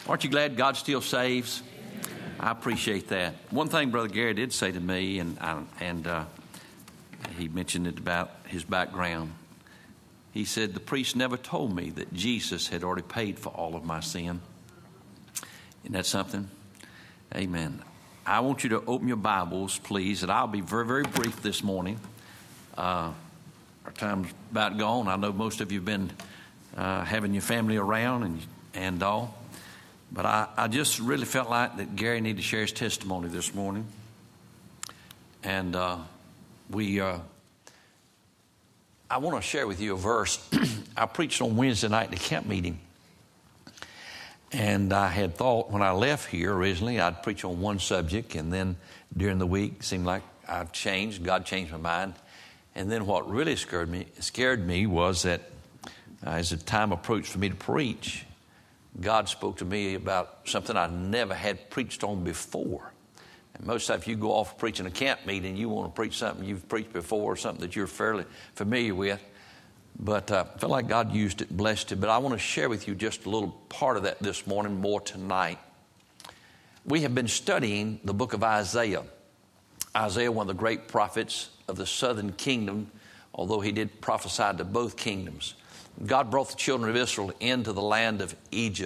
Aren't you glad God still saves? I appreciate that. One thing Brother Gary did say to me, and he mentioned it about his background. He said, the priest never told me that Jesus had already paid for all of my sin. Isn't that something? Amen. I want you to open your Bibles, please, and I'll be very, very brief this morning. Our time's about gone. I know most of you have been having your family around and all. But I just really felt like that Gary needed to share his testimony this morning. And I want to share with you a verse. I preached on Wednesday night at the camp meeting. And I had thought when I left here originally, I'd preach on one subject. And then during the week, it seemed like I've changed. God changed my mind. And then what really scared me was that as the time approached for me to preach, God spoke to me about something I never had preached on before. And most times, if you go off preaching a camp meeting, you want to preach something you've preached before, or something that you're fairly familiar with. But I felt like God used it, blessed it. But I want to share with you just a little part of that this morning, more tonight. We have been studying the book of Isaiah. Isaiah, one of the great prophets of the southern kingdom, although he did prophesy to both kingdoms. God brought the children of Israel into the land of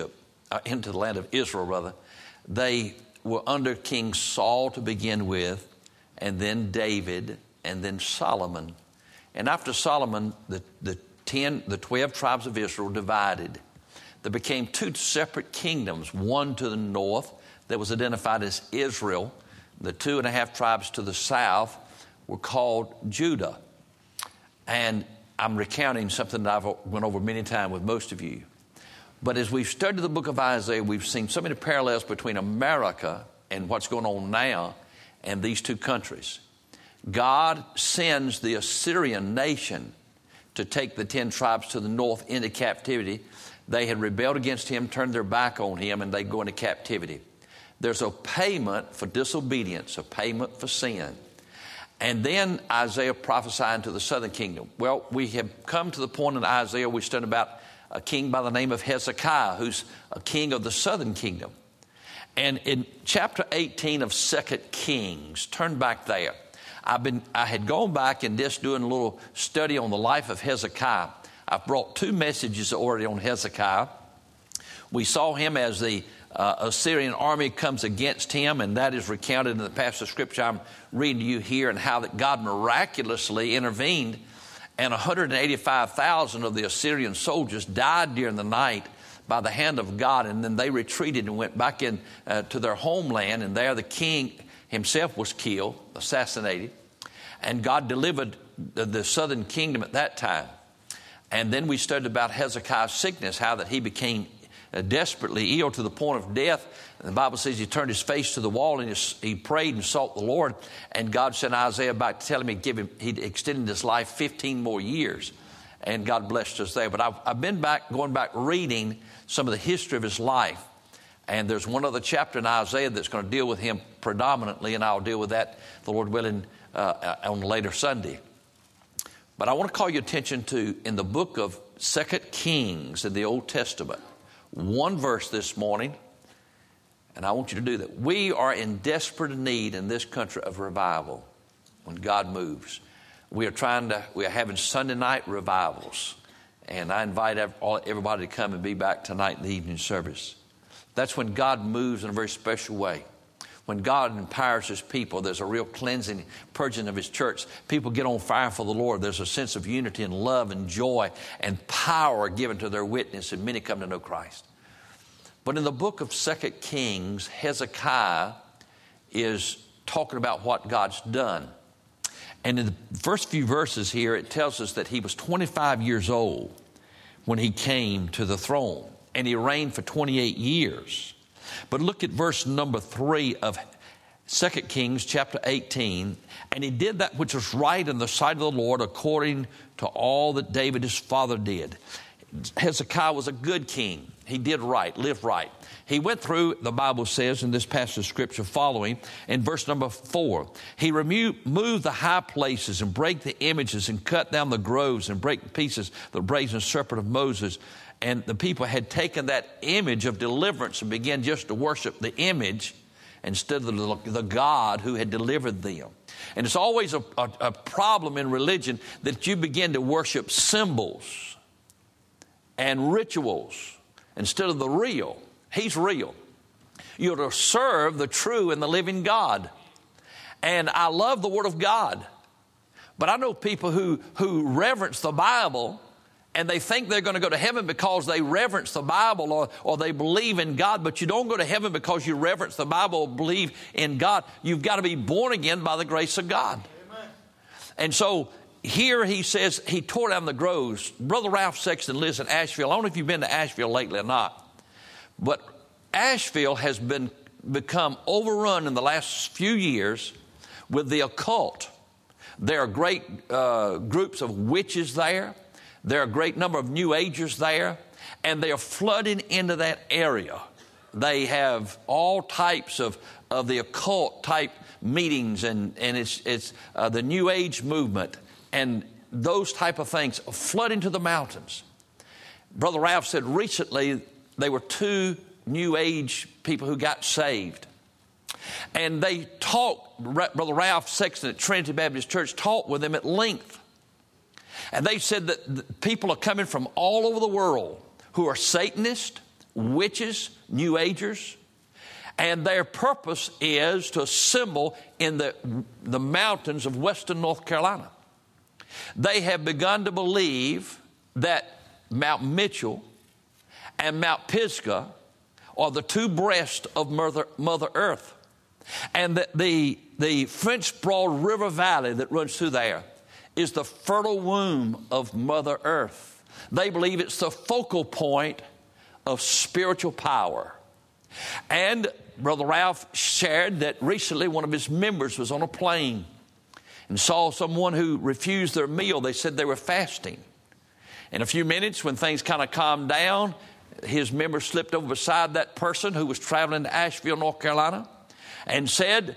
Israel. They were under King Saul to begin with, and then David, and then Solomon. And after Solomon, the 12 tribes of Israel divided. There became two separate kingdoms, one to the north that was identified as Israel. The 2.5 tribes to the south were called Judah. And I'm recounting something that I've went over many times with most of you. But as we've studied the book of Isaiah, we've seen so many parallels between America and what's going on now and these two countries. God sends the Assyrian nation to take the 10 tribes to the north into captivity. They had rebelled against him, turned their back on him, and they go into captivity. There's a payment for disobedience, a payment for sin. And then Isaiah prophesying to the southern kingdom. Well, we have come to the point in Isaiah we studied about a king by the name of Hezekiah, who's a king of the southern kingdom. And in chapter 18 of 2 Kings, turn back there. I had gone back and just doing a little study on the life of Hezekiah. I've brought 2 messages already on Hezekiah. We saw him as the Assyrian army comes against him, and that is recounted in the passage of Scripture I'm reading to you here, and how that God miraculously intervened, and 185,000 of the Assyrian soldiers died during the night by the hand of God, and then they retreated and went back in to their homeland, and there the king himself was killed, assassinated, and God delivered the southern kingdom at that time. And then we studied about Hezekiah's sickness, how that he became desperately ill to the point of death. And the Bible says he turned his face to the wall and he prayed and sought the Lord. And God sent Isaiah back to tell him he'd extended his life 15 more years. And God blessed us there. But I've been going back reading some of the history of his life. And there's one other chapter in Isaiah that's going to deal with him predominantly. And I'll deal with that, the Lord willing, on later Sunday. But I want to call your attention to, in the book of 2 Kings in the Old Testament, one verse this morning, and I want you to do that. We are in desperate need in this country of revival when God moves. We are having Sunday night revivals, and I invite everybody to come and be back tonight in the evening service. That's when God moves in a very special way. When God empowers his people, there's a real cleansing, purging of his church. People get on fire for the Lord. There's a sense of unity and love and joy and power given to their witness, and many come to know Christ. But in the book of 2 Kings, Hezekiah is talking about what God's done. And in the first few verses here, it tells us that he was 25 years old when he came to the throne, and he reigned for 28 years. But look at verse number 3 of 2 Kings chapter 18. And he did that which was right in the sight of the Lord, according to all that David his father did. Hezekiah was a good king. He did right, lived right. He went through, the Bible says in this passage of Scripture following, in verse number 4, he moved the high places and break the images and cut down the groves and break to pieces the brazen serpent of Moses. And the people had taken that image of deliverance and began just to worship the image instead of the God who had delivered them. And it's always a problem in religion that you begin to worship symbols and rituals instead of the real. He's real. You're to serve the true and the living God. And I love the Word of God. But I know people who reverence the Bible, and they think they're going to go to heaven because they reverence the Bible or they believe in God. But you don't go to heaven because you reverence the Bible or believe in God. You've got to be born again by the grace of God. Amen. And so here he says he tore down the groves. Brother Ralph Sexton lives in Asheville. I don't know if you've been to Asheville lately or not. But Asheville has become overrun in the last few years with the occult. There are great groups of witches there. There are a great number of New Agers there. And they are flooding into that area. They have all types of the occult type meetings. And it's the New Age movement. And those type of things flood into the mountains. Brother Ralph said recently they were 2 New Age people who got saved. And they talked, Brother Ralph Sexton at Trinity Baptist Church talked with them at length. And they said that people are coming from all over the world who are Satanists, witches, New Agers. And their purpose is to assemble in the mountains of western North Carolina. They have begun to believe that Mount Mitchell and Mount Pisgah are the 2 breasts of Mother Earth. And that the French Broad River Valley that runs through there is the fertile womb of Mother Earth. They believe it's the focal point of spiritual power. And Brother Ralph shared that recently one of his members was on a plane and saw someone who refused their meal. They said they were fasting. In a few minutes, when things kind of calmed down, his member slipped over beside that person who was traveling to Asheville, North Carolina, and said,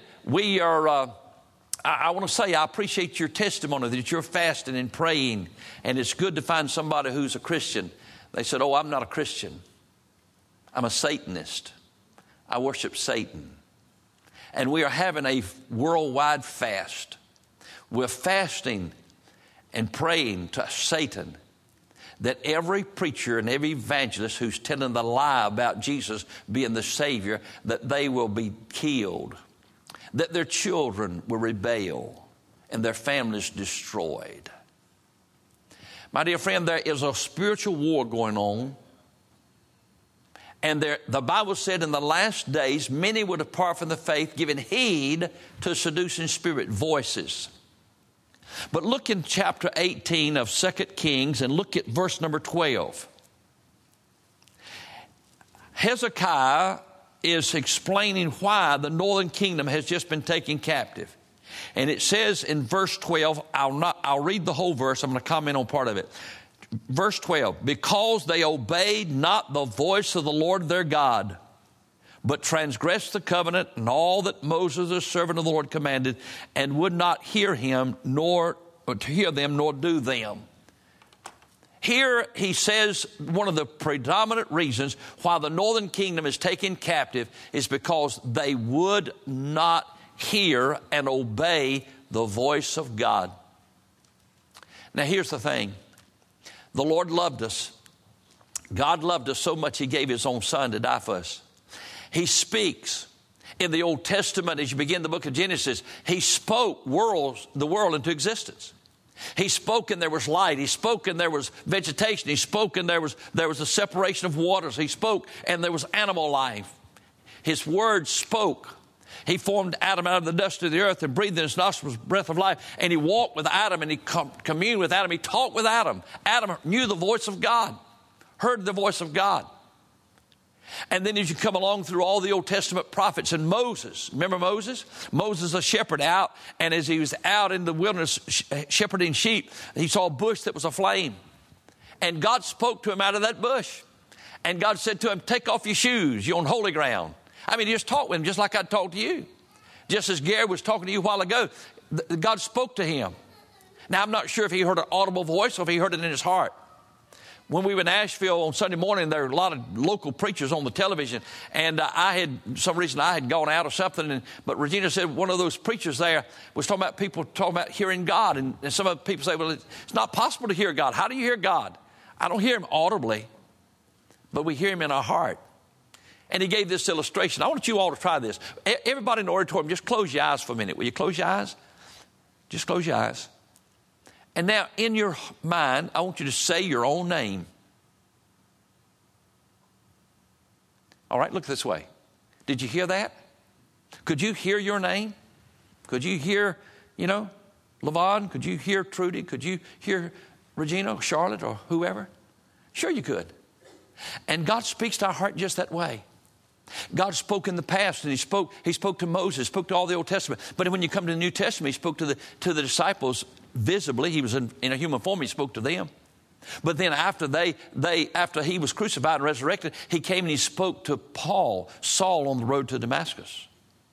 I want to say I appreciate your testimony that you're fasting and praying, and it's good to find somebody who's a Christian. They said, oh, I'm not a Christian. I'm a Satanist. I worship Satan. And we are having a worldwide fast. We're fasting and praying to Satan that every preacher and every evangelist who's telling the lie about Jesus being the Savior, that they will be killed, that their children will rebel, and their families destroyed. My dear friend, there is a spiritual war going on. And the Bible said in the last days, many would depart from the faith, giving heed to seducing spirit voices. But look in chapter 18 of 2 Kings and look at verse number 12. Hezekiah is explaining why the northern kingdom has just been taken captive. And it says in verse 12, I'll read the whole verse. I'm going to comment on part of it. Verse 12, because they obeyed not the voice of the Lord their God, but transgressed the covenant and all that Moses, the servant of the Lord, commanded, and would not hear him, nor do them. Here he says one of the predominant reasons why the northern kingdom is taken captive is because they would not hear and obey the voice of God. Now here's the thing. The Lord loved us. God loved us so much He gave His own Son to die for us. He speaks. In the Old Testament, as you begin the book of Genesis, He spoke the world into existence. He spoke and there was light. He spoke and there was vegetation. He spoke and there was a separation of waters. He spoke and there was animal life. His word spoke. He formed Adam out of the dust of the earth and breathed in his nostrils breath of life. And he walked with Adam and he communed with Adam. He talked with Adam. Adam knew the voice of God, heard the voice of God. And then as you come along through all the Old Testament prophets and Moses, remember Moses? Moses, a shepherd out, and as he was out in the wilderness shepherding sheep, he saw a bush that was aflame. And God spoke to him out of that bush. And God said to him, take off your shoes. You're on holy ground. I mean, he just talked with him just like I talked to you. Just as Gary was talking to you a while ago, God spoke to him. Now, I'm not sure if he heard an audible voice or if he heard it in his heart. When we were in Asheville on Sunday morning, there were a lot of local preachers on the television. And I had gone out or something. But Regina said one of those preachers there was talking about people talking about hearing God. And some of the people say, well, it's not possible to hear God. How do you hear God? I don't hear him audibly, but we hear him in our heart. And he gave this illustration. I want you all to try this. Everybody in the auditorium, just close your eyes for a minute. Will you close your eyes? Just close your eyes. And now, in your mind, I want you to say your own name. All right, look this way. Did you hear that? Could you hear your name? Could you hear, Levon? Could you hear Trudy? Could you hear Regina, Charlotte, or whoever? Sure you could. And God speaks to our heart just that way. God spoke in the past, and he spoke to Moses, spoke to all the Old Testament. But when you come to the New Testament, he spoke to the disciples visibly. He was in a human form. He spoke to them. But then after after he was crucified and resurrected, he came and he spoke to Saul on the road to Damascus.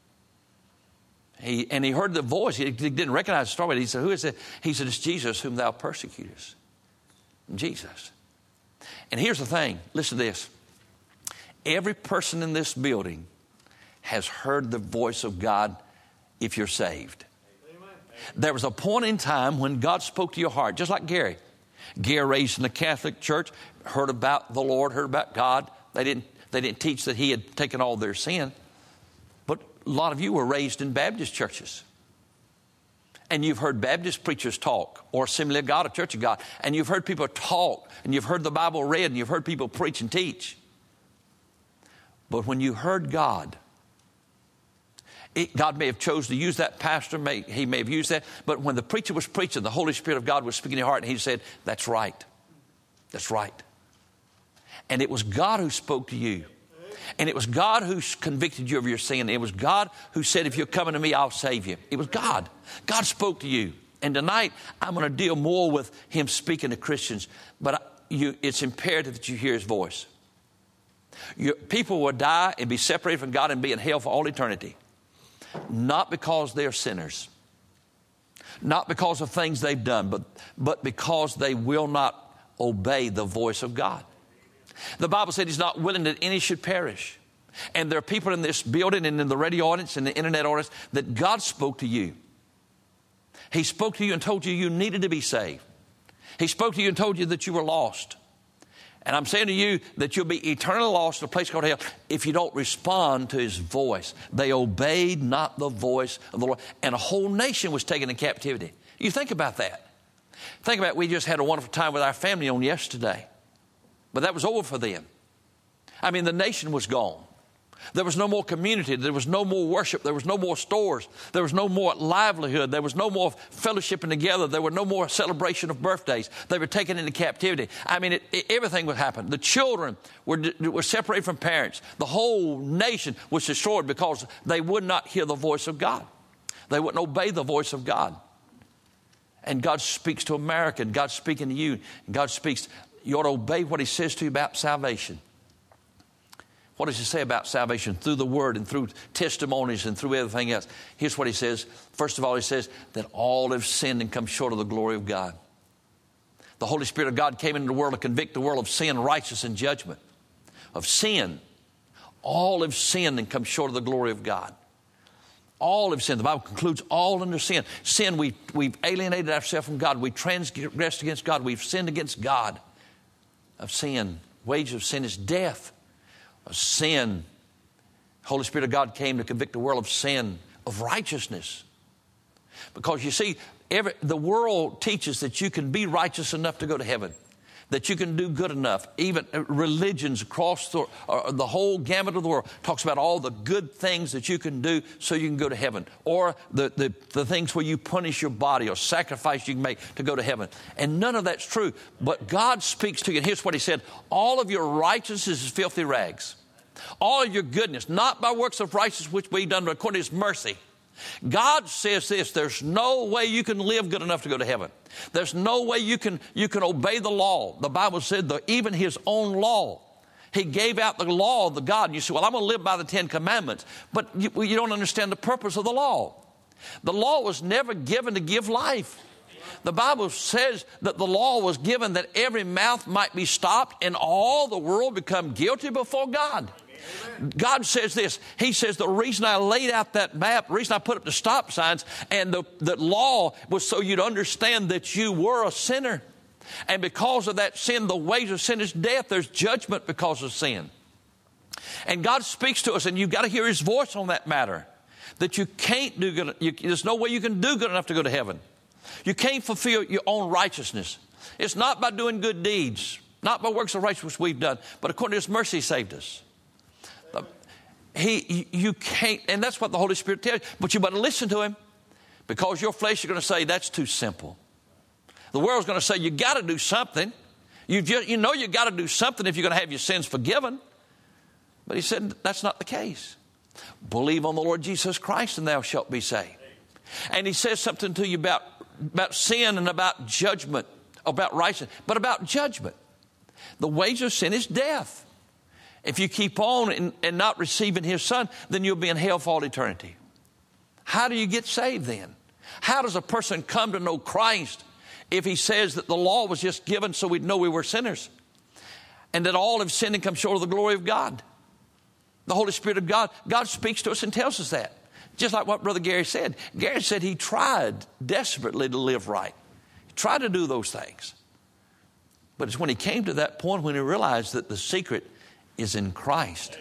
He heard the voice. He didn't recognize the story. He said, who is it? He said, it's Jesus whom thou persecutest. Jesus. And here's the thing. Listen to this. Every person in this building has heard the voice of God if you're saved. Amen. There was a point in time when God spoke to your heart, just like Gary. Gary, raised in the Catholic Church, heard about the Lord, heard about God. They didn't teach that he had taken all their sin. But a lot of you were raised in Baptist churches. And you've heard Baptist preachers talk, or Assembly of God, or Church of God. And you've heard people talk, and you've heard the Bible read, and you've heard people preach and teach. But when you heard God, God may have chosen to use that pastor. He may have used that. But when the preacher was preaching, the Holy Spirit of God was speaking in your heart, and he said, that's right. That's right. And it was God who spoke to you. And it was God who convicted you of your sin. It was God who said, if you're coming to me, I'll save you. It was God. God spoke to you. And tonight, I'm going to deal more with him speaking to Christians. But it's imperative that you hear his voice. People will die and be separated from God and be in hell for all eternity. Not because they're sinners. Not because of things they've done, but because they will not obey the voice of God. The Bible said he's not willing that any should perish. And there are people in this building and in the radio audience and the internet audience that God spoke to you. He spoke to you and told you you needed to be saved. He spoke to you and told you that you were lost. And I'm saying to you that you'll be eternally lost in a place called hell if you don't respond to his voice. They obeyed not the voice of the Lord. And a whole nation was taken in captivity. You think about that. Think about it. We just had a wonderful time with our family on yesterday. But that was over for them. I mean, the nation was gone. There was no more community. There was no more worship. There was no more stores. There was no more livelihood. There was no more fellowshipping together. There were no more celebration of birthdays. They were taken into captivity. I mean, everything would happen. The children were separated from parents. The whole nation was destroyed because they would not hear the voice of God. They wouldn't obey the voice of God. And God speaks to America, and God's speaking to you. And God speaks. You ought to obey what he says to you about salvation. What does he say about salvation? Through the word and through testimonies and through everything else. Here's what he says. First of all, he says that all have sinned and come short of the glory of God. The Holy Spirit of God came into the world to convict the world of sin, righteousness, and judgment. Of sin. All have sinned and come short of the glory of God. All have sinned. The Bible concludes all under sin. Sin, we've alienated ourselves from God. We transgressed against God. We've sinned against God. Of sin. Wages of sin is death. Of sin. Holy Spirit of God came to convict the world of sin, of righteousness. Because you see, the world teaches that you can be righteous enough to go to heaven. That you can do good enough. Even religions across the whole gamut of the world talks about all the good things that you can do so you can go to heaven. Or the things where you punish your body or sacrifice you can make to go to heaven. And none of that's true. But God speaks to you. And here's what he said. All of your righteousness is filthy rags. All of your goodness, not by works of righteousness which we've done, but according to his mercy. God says this, there's no way you can live good enough to go to heaven. There's no way you can obey the law. The Bible said that even his own law, he gave out the law of the God. And you say, well, I'm going to live by the 10 commandments. But you don't understand the purpose of the law. The law was never given to give life. The Bible says that the law was given that every mouth might be stopped and all the world become guilty before God. God says this. He says the reason I laid out that map, the reason I put up the stop signs and the law was so you'd understand that you were a sinner. And because of that sin, the wages of sin is death. There's judgment because of sin. And God speaks to us, and you've got to hear his voice on that matter. That you can't do good. There's no way you can do good enough to go to heaven. You can't fulfill your own righteousness. It's not by doing good deeds, not by works of righteousness we've done, but according to his mercy he saved us. You can't, and that's what the Holy Spirit tells you. But you better listen to him, because your flesh is going to say that's too simple. The world's going to say you got to do something. You got to do something if you're going to have your sins forgiven. But he said that's not the case. Believe on the Lord Jesus Christ and thou shalt be saved. And he says something to you about sin and about judgment, about righteousness, but about judgment. The wages of sin is death. If you keep on and not receiving his son, then you'll be in hell for all eternity. How do you get saved then? How does a person come to know Christ if he says that the law was just given so we'd know we were sinners and that all have sinned and come short of the glory of God? The Holy Spirit of God speaks to us and tells us that. Just like what Brother Gary said. Gary said he tried desperately to live right. He tried to do those things. But it's when he came to that point when he realized that the secret is in Christ.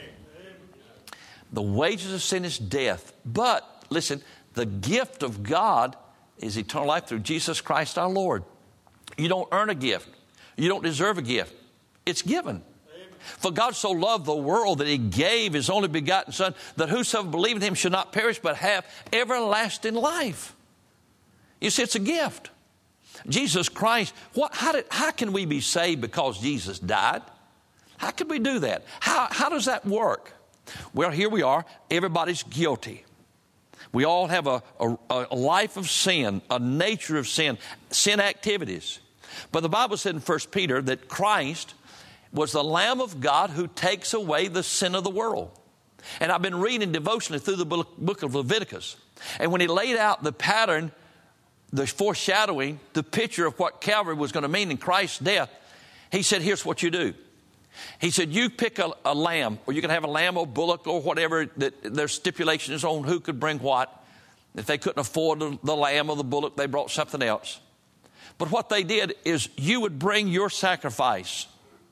The wages of sin is death. But, listen, the gift of God is eternal life through Jesus Christ our Lord. You don't earn a gift. You don't deserve a gift. It's given. For God so loved the world that he gave his only begotten Son, that whosoever believeth in him should not perish but have everlasting life. You see, it's a gift. Jesus Christ, how can we be saved because Jesus died? How can we do that? How does that work? Well, here we are. Everybody's guilty. We all have a life of sin, a nature of sin activities. But the Bible said in 1 Peter that Christ was the Lamb of God who takes away the sin of the world. And I've been reading devotionally through the book of Leviticus. And when he laid out the pattern, the foreshadowing, the picture of what Calvary was going to mean in Christ's death, he said, here's what you do. He said, you pick a lamb, or you can have a lamb or bullock or whatever. That there's stipulations on who could bring what. If they couldn't afford the lamb or the bullock, they brought something else. But what they did is you would bring your sacrifice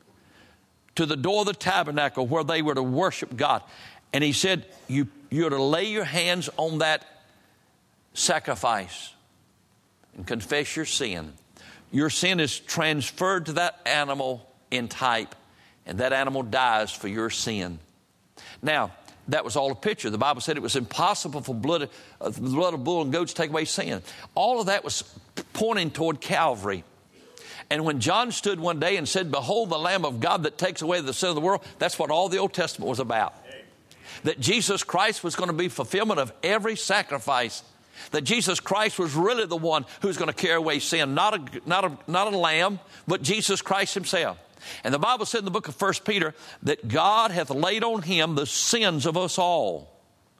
to the door of the tabernacle where they were to worship God. And he said, you're to lay your hands on that sacrifice and confess your sin. Your sin is transferred to that animal in type, and that animal dies for your sin. Now, that was all a picture. The Bible said it was impossible for the blood of bull and goats to take away sin. All of that was pointing toward Calvary. And when John stood one day and said, behold the Lamb of God that takes away the sin of the world, that's what all the Old Testament was about. That Jesus Christ was going to be fulfillment of every sacrifice. That Jesus Christ was really the one who's going to carry away sin. Not a lamb, but Jesus Christ himself. And the Bible said in the book of 1 Peter that God hath laid on him the sins of us all.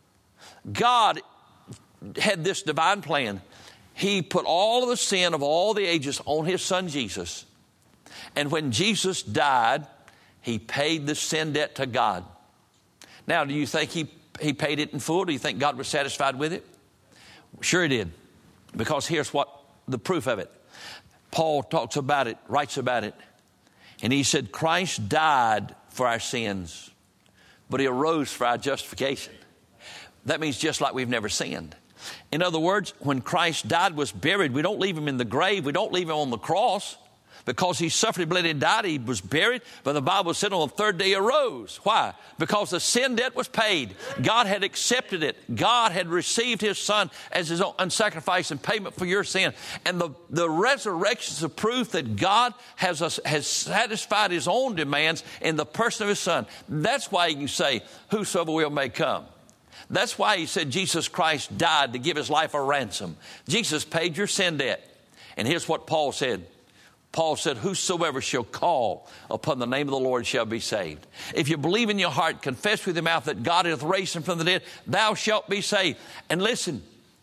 God had this divine plan. He put all of the sin of all the ages on his son Jesus. And when Jesus died, he paid the sin debt to God. Now, do you think he paid it in full? Do you think God was satisfied with it? Sure he did. Because here's what the proof of it. Paul talks about it, writes about it. And he said, Christ died for our sins, but he arose for our justification. That means just like we've never sinned. In other words, when Christ died, was buried, we don't leave him in the grave. We don't leave him on the cross. Because he suffered, bled, and died, he was buried. But the Bible said on the third day he arose. Why? Because the sin debt was paid. God had accepted it. God had received his son as his own sacrifice and payment for your sin. And the resurrection is a proof that God has satisfied his own demands in the person of his son. That's why you say, whosoever will may come. That's why he said Jesus Christ died to give his life a ransom. Jesus paid your sin debt. And here's what Paul said. Paul said, whosoever shall call upon the name of the Lord shall be saved. If you believe in your heart, confess with your mouth that God hath raised him from the dead, thou shalt be saved. And listen,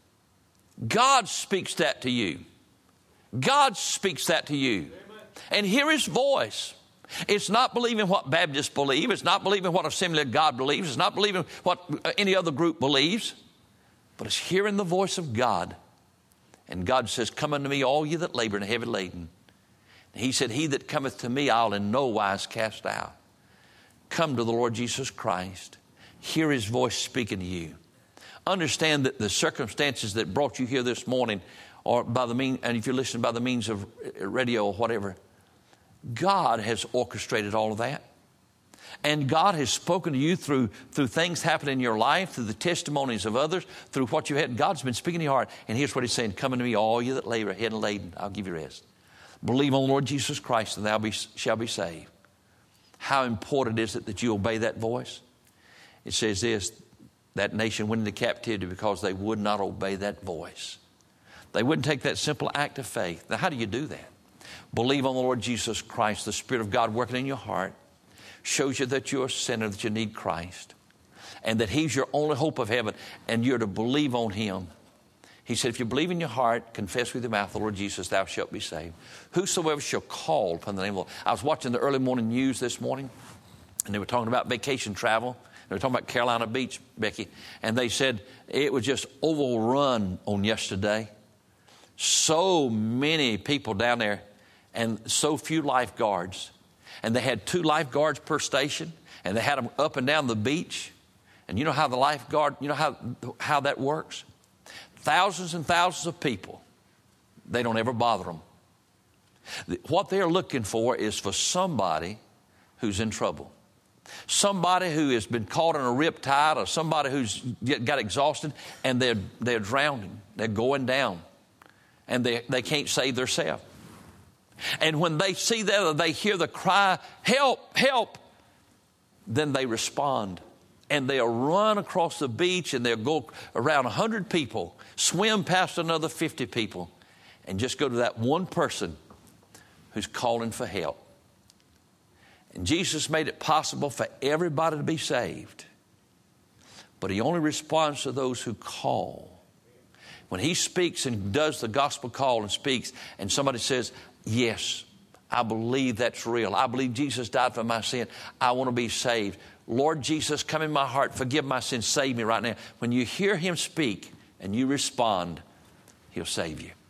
God speaks that to you. God speaks that to you. And hear his voice. It's not believing what Baptists believe. It's not believing what Assembly of God believes. It's not believing what any other group believes. But it's hearing the voice of God. And God says, come unto me, all ye that labor and are heavy laden. And he said, he that cometh to me, I'll in no wise cast out. Come to the Lord Jesus Christ. Hear his voice speaking to you. Understand that the circumstances that brought you here this morning, or by the means, and if you're listening by the means of radio or whatever, God has orchestrated all of that. And God has spoken to you through things happening in your life, through the testimonies of others, through what you had. God's been speaking to your heart. And here's what he's saying. Come unto me, all you that labor, heavy laden, I'll give you rest. Believe on the Lord Jesus Christ, and thou shalt be saved. How important is it that you obey that voice? It says this, that nation went into captivity because they would not obey that voice. They wouldn't take that simple act of faith. Now, how do you do that? Believe on the Lord Jesus Christ. The Spirit of God working in your heart shows you that you're a sinner, that you need Christ, and that he's your only hope of heaven, and you're to believe on him. He said, if you believe in your heart, confess with your mouth the Lord Jesus, thou shalt be saved. Whosoever shall call upon the name of the Lord. I was watching the early morning news this morning, and they were talking about vacation travel. They were talking about Carolina Beach, Becky, and they said it was just overrun on yesterday. So many people down there and so few lifeguards. And they had 2 lifeguards per station, and they had them up and down the beach. And you know how the lifeguard, you know how that works? Thousands and thousands of people, they don't ever bother them. What they're looking for is for somebody who's in trouble. Somebody who has been caught in a riptide, or somebody who's got exhausted, and they're drowning. They're going down, and they can't save themselves. And when they see that, or they hear the cry, help, help, then they respond. And they'll run across the beach, and they'll go around 100 people, swim past another 50 people, and just go to that one person who's calling for help. And Jesus made it possible for everybody to be saved. But he only responds to those who call. When he speaks and does the gospel call and speaks, and somebody says, yes, I believe that's real. I believe Jesus died for my sin. I want to be saved. Lord Jesus, come in my heart. Forgive my sins. Save me right now. When you hear him speak and you respond, he'll save you.